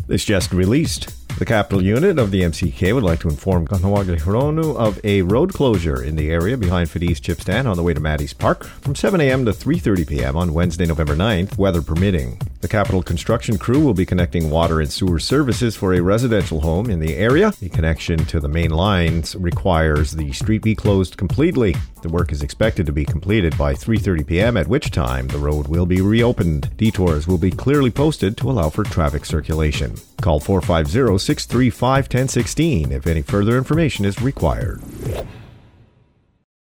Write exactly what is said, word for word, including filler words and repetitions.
This just released. The Capital Unit of the M C K would like to inform Kahnawake-Rononu of a road closure in the area behind Fidis Chip Stand on the way to Maddie's Park from seven a.m. to three thirty p.m. on Wednesday, November ninth, weather permitting. The Capital construction crew will be connecting water and sewer services for a residential home in the area. The connection to the main lines requires the street be closed completely. The work is expected to be completed by three thirty p.m., at which time the road will be reopened. Detours will be clearly posted to allow for traffic circulation. Call four five zero, six three five, one zero one six if any further information is required.